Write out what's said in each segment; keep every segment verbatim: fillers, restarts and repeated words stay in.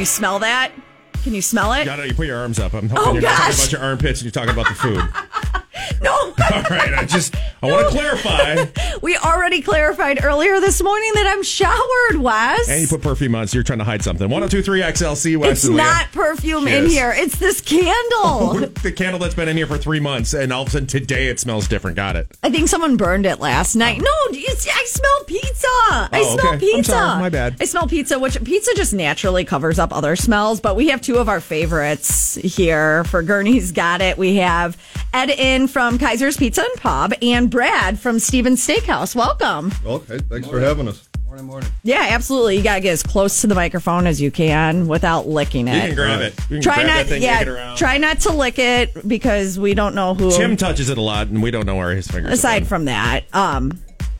you smell that? Can you smell it? You, gotta, you put your arms up. I'm hoping oh, you're gosh. not talking about your armpits and you're talking about the food. No. All right. I just, I no. want to clarify. We already clarified earlier this morning that I'm showered, Wes. And you put perfume on, so you're trying to hide something. one oh two three X L C, Wes. It's not perfume she in is. here. It's this candle. Oh, the candle that's been in here for three months, and all of a sudden today it smells different. Got it. I think someone burned it last night. No, it's, I smell pizza. Oh, I smell okay. pizza. I'm sorry. My bad. I smell pizza, which pizza just naturally covers up other smells, but we have two of our favorites here for Gurney's Got It. We have Ed in from Kaiser's Pizza and Pub and Brad from Stevens Steakhouse. Welcome. Okay, thanks for having us. Morning, morning. Yeah, absolutely. You got to get as close to the microphone as you can without licking it. You can grab it. You can try grab not, that thing, yeah, take it around. Try not to lick it because we don't know who. Tim touches it a lot, and we don't know where his fingers are. Aside from that, um,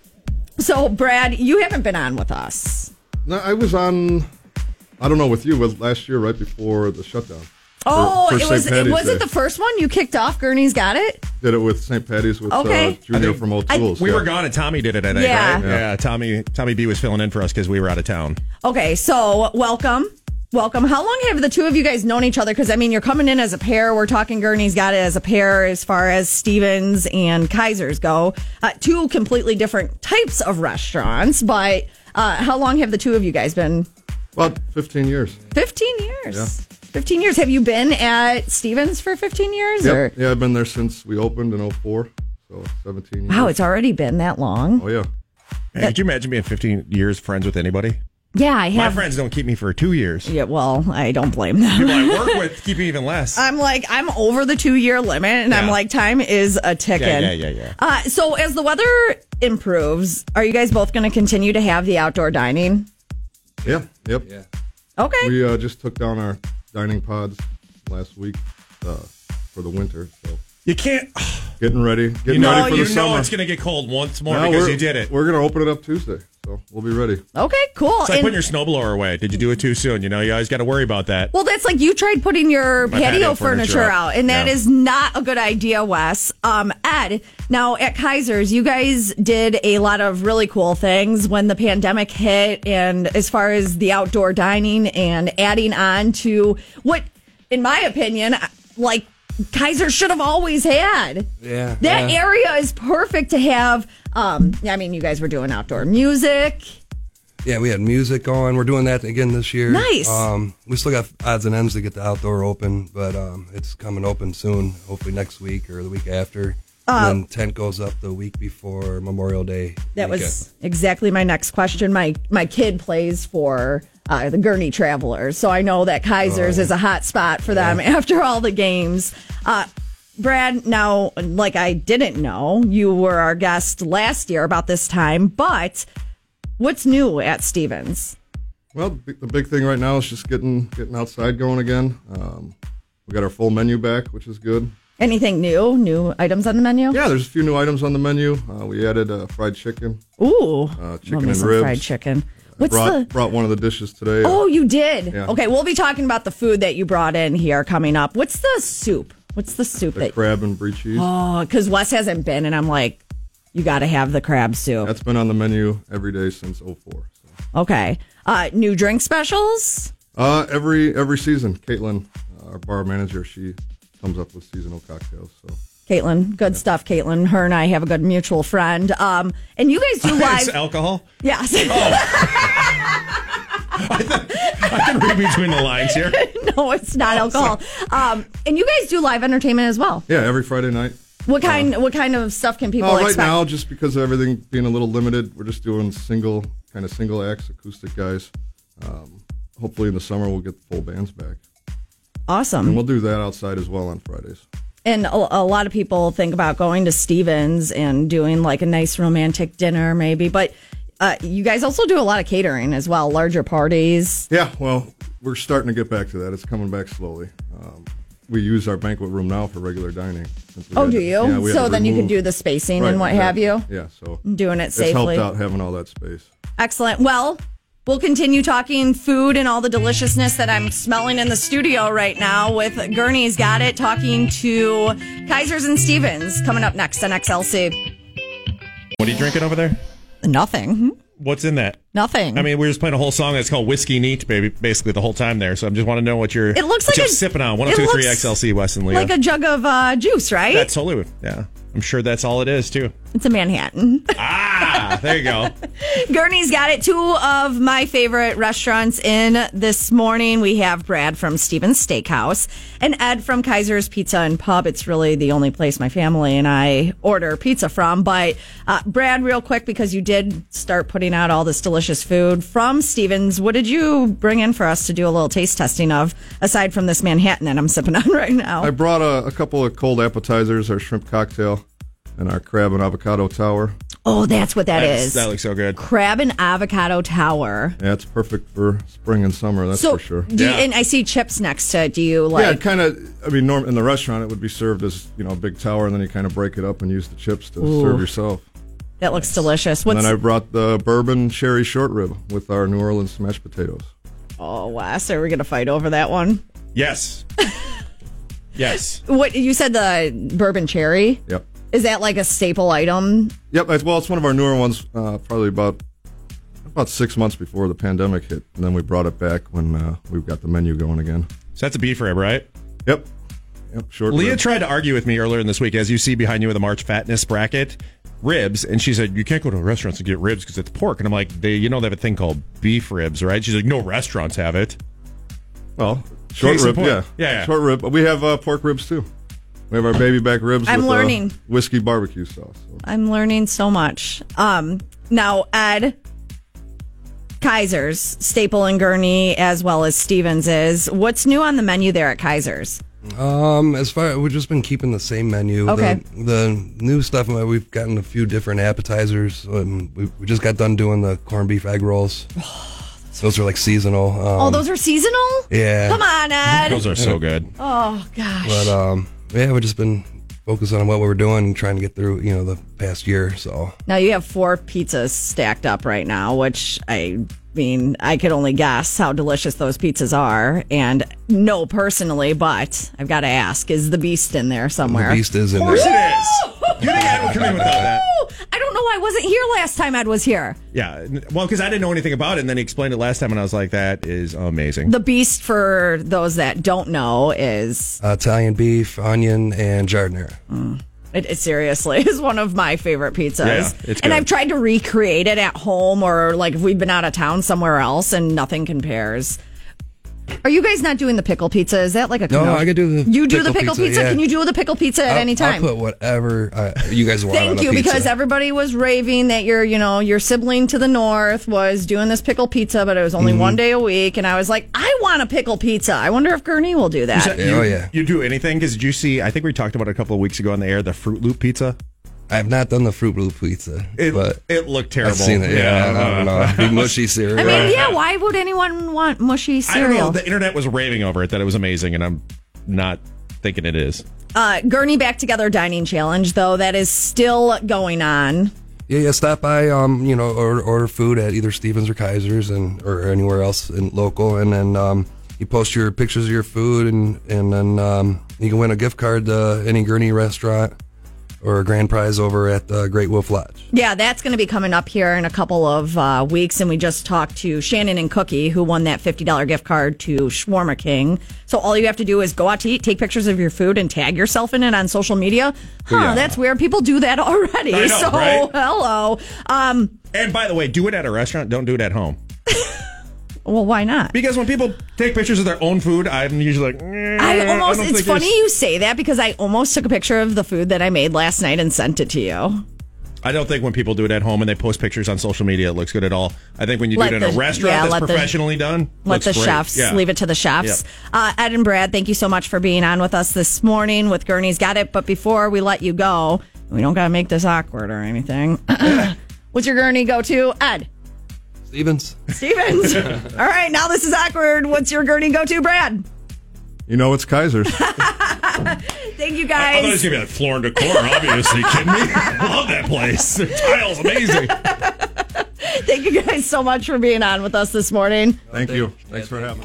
so Brad, you haven't been on with us. No, I was on. I don't know with you, but last year, right before the shutdown. Oh, for, for it was. Saint It, was Day. it the first one you kicked off? Gurney's Got It. Did it with Saint Patty's with okay. uh, Junior from O'Toole's. We yeah. were gone, and Tommy did it. I think, yeah. right? yeah, yeah. Tommy, Tommy B was filling in for us because we were out of town. Okay, so welcome. Welcome. How long have the two of you guys known each other? Because, I mean, you're coming in as a pair. We're talking Gurney's Got It as a pair as far as Stevens and Kaiser's go. Uh, two completely different types of restaurants. But uh, how long have the two of you guys been? About fifteen years. fifteen years. Yeah. fifteen years. Have you been at Stevens for fifteen years? Yep. Or? Yeah, I've been there since we opened in oh four. So seventeen years. Wow, it's already been that long. Oh, yeah. Hey, could you imagine being fifteen years friends with anybody? Yeah, I have. My friends don't keep me for two years. Yeah, well, I don't blame them. People I work with keep me even less. I'm like, I'm over the two-year limit, and Yeah. I'm like, time is a ticking. Yeah, yeah, yeah, yeah. Uh, so as the weather improves, are you guys both going to continue to have the outdoor dining? Yeah, yep. Yeah. Okay. We uh, just took down our dining pods last week uh, for the winter. So You can't. getting ready. Getting You know, ready for you the know summer. it's going to get cold once more No, because we're- you did it. We're going to open it up Tuesday. So we'll be ready. Okay, cool. It's like And- putting your snowblower away. Did you do it too soon? You know, you always got to worry about that. well, that's like you tried putting your My patio, patio furniture, furniture out, up. and that Yeah. is not a good idea, Wes. Um, Ed, now at Kaiser's, you guys did a lot of really cool things when the pandemic hit, and as far as the outdoor dining and adding on to what, in my opinion, like Kaiser should have always had. Yeah. That yeah. area is perfect to have. Um, I mean, you guys were doing outdoor music. Yeah, we had music going. We're doing that again this year. Nice. Um, we still got odds and ends to get the outdoor open, but um, it's coming open soon, hopefully next week or the week after. Uh, and then tent goes up the week before Memorial Day. That weekend. was exactly my next question. My my kid plays for uh, the Gurney Travelers, so I know that Kaiser's Oh. is a hot spot for them after all the games. Uh, Brad, now, like I didn't know, you were our guest last year about this time, but what's new at Stevens? Well, the the big thing right now is just getting getting outside going again. Um, we got our full menu back, which is good. Anything new? New items on the menu? Yeah, there's a few new items on the menu. Uh, we added uh, fried chicken. Ooh, Uh, chicken love me and some ribs. fried chicken. What's brought, the? brought one of the dishes today. Oh, you did. Yeah. Okay, we'll be talking about the food that you brought in here coming up. What's the soup? What's the soup the that? crab and brie cheese. Oh, because Wes hasn't been, and I'm like, you got to have the crab soup. That's been on the menu every day since oh four. So. Okay. Uh, new drink specials? Uh, every every season, Caitlin, uh, our bar manager, she comes up with seasonal cocktails. So Caitlin, good stuff, Caitlin. Her and I have a good mutual friend. Um, and you guys do It's live. alcohol? Yes. I can read between the lines here. No, it's not alcohol. Um, and you guys do live entertainment as well. yeah, every Friday night. What kind? what kind of stuff can people Uh, right expect? now, just because of everything being a little limited, we're just doing single kind of single acts, acoustic guys. Um, hopefully, in the summer, we'll get the full bands back, Awesome. and we'll do that outside as well on Fridays. And a, a lot of people think about going to Stevens and doing like a nice romantic dinner, maybe. But uh, you guys also do a lot of catering as well, larger parties. Yeah, well, we're starting to get back to that. It's coming back slowly. Um, we use our banquet room now for regular dining. since we Oh, had do to- you? yeah, we had So to then you can remove- do the spacing Right, and what have exactly. you. Yeah, so Doing it it's safely. helped out having all that space. Excellent. Well, we'll continue talking food and all the deliciousness that I'm smelling in the studio right now with Gurney's Got It, talking to Kaiser's and Stevens coming up next on X L C. What are you drinking over there? Nothing. What's in that? Nothing. I mean, we were just playing a whole song that's called Whiskey Neat, baby, basically the whole time there. So I just want to know what you're, It looks what like you're a- sipping on. one oh it two point three looks X L C West and Leah. like a jug of uh, juice, right? That's totally, yeah. I'm sure that's all it is, too. It's a Manhattan. Ah, there you go. Gurney's got it. Two of my favorite restaurants in this morning. We have Brad from Stevens Steakhouse and Ed from Kaiser's Pizza and Pub. It's really the only place my family and I order pizza from. But uh, Brad, real quick, because you did start putting out all this delicious food from Stevens, what did you bring in for us to do a little taste testing of, aside from this Manhattan that I'm sipping on right now? I brought a, a couple of cold appetizers, our shrimp cocktail, and our crab and avocado tower. Oh, that's what that That's- is. That looks so good. Crab and avocado tower. Yeah, it's perfect for spring and summer, that's So, for sure. do you, Yeah. and I see chips next to it. Do you like? Yeah, it kind of, I mean, norm, in the restaurant, it would be served as, you know, a big tower, and then you kind of break it up and use the chips to Ooh. serve yourself. That looks delicious. And What's then I brought the bourbon sherry short rib with our New Orleans smashed potatoes. oh, Wes, are we gonna fight over that one? Yes. Yes. What you said, the bourbon cherry? Yep. Is that like a staple item? Yep, as well, it's one of our newer ones, uh, probably about about six months before the pandemic hit, and then we brought it back when uh, we've got the menu going again. So that's a beef rib, right? Yep. Yep, short Leah rib. tried to argue with me earlier in this week, as you see behind you with the March fatness bracket, ribs, and she said, you can't go to restaurants and get ribs because it's pork. And I'm like, they, you know, they have a thing called beef ribs, right? She's like, no restaurants have it. Well, short Case in rib, point. yeah. Yeah, yeah. Short rib. We have uh, pork ribs, too. We have our baby back ribs I'm with learning. Uh, whiskey barbecue sauce. So. I'm learning so much. Um, now, Ed, Kaiser's, Staple and Gurney, as well as Stevens is. What's new on the menu there at Kaiser's? Um, as far we've just been keeping the same menu. Okay. The, the new stuff, uh, we've gotten a few different appetizers. Um, we, we just got done doing the corned beef egg rolls. Those are like seasonal. Um, Oh, those are seasonal? Yeah. Come on, Ed. Those are so good. Oh, gosh. But um, yeah, we've just been focusing on what we were doing and trying to get through, you know, the past year. So Now you have four pizzas stacked up right now, which I mean, I could only guess how delicious those pizzas are. And no, personally, but I've got to ask, is the Beast in there somewhere? the beast is in Of course there. it is. You think Ed would come in without that? Woo! I don't know. I wasn't here last time Ed was here. Yeah. Well, because I didn't know anything about it, and then he explained it last time, and I was like, that is amazing. The Beast, for those that don't know, is Uh, Italian beef, onion, and giardiniera. it, it seriously is one of my favorite pizzas. Yeah, it's and good. I've tried to recreate it at home, or like if we've been out of town somewhere else, and nothing compares. Are you guys not doing the pickle pizza? Is that like a No, conno- I could do the You do the pickle pickle pizza, pizza? yeah. Can you do the pickle pizza at I'll, any time? I'll put whatever uh, you guys want on Thank a you, pizza. because everybody was raving that your, you know, your sibling to the north was doing this pickle pizza, but it was only Mm-hmm. one day a week, and I was like, I want a pickle pizza. I wonder if Gurney will do that. So Yeah, you, oh, yeah. You do anything? Because did you see, I think we talked about it a couple of weeks ago on the air, the Fruit Loop pizza. I have not done the Fruit Loop pizza, It, but it looked terrible. I've seen it. Yeah, I don't know. Big mushy cereal. I mean, yeah, why would anyone want mushy I don't cereal? know. The internet was raving over it, that it was amazing, and I'm not thinking it is. Uh, Gurney Back Together Dining Challenge, though, that is still going on. Yeah, yeah. Stop by, um, you know, order, order food at either Stevens or Kaiser's, and or anywhere else in local, and then um, you post your pictures of your food, and and then um, you can win a gift card to any Gurney restaurant or a grand prize over at uh, Great Wolf Lodge. Yeah, that's going to be coming up here in a couple of uh, weeks. And we just talked to Shannon and Cookie, who won that fifty dollars gift card to Shawarma King. So all you have to do is go out to eat, take pictures of your food, and tag yourself in it on social media. Huh, Yeah. that's weird. People do that already. I know, so, right? hello. Um, And by the way, do it at a restaurant. Don't do it at home. well, why not? Because when people take pictures of their own food, I'm usually like, eh, I almost, don't it's think funny there's- you say that, because I almost took a picture of the food that I made last night and sent it to you. I don't think when people do it at home and they post pictures on social media, it looks good at all. I think when you Let do it in the- a restaurant yeah, that's let the- professionally done, Let looks the great. chefs Yeah. leave it to the chefs. Uh, Ed and Brad, thank you so much for being on with us this morning with Gurney's Got It. But before we let you go, we don't got to make this awkward or anything. What's your Gurney go to? Ed. Stevens. Stevens. All right, now this is awkward. What's your Gurney go to, Brad? You know, it's Kaiser's. Thank you I thought it was guys. going to be like Floor and Decor, obviously. Kidding me? I love that place. Their tile's amazing. Thank you guys so much for being on with us this morning. Thank you. Thanks for having me.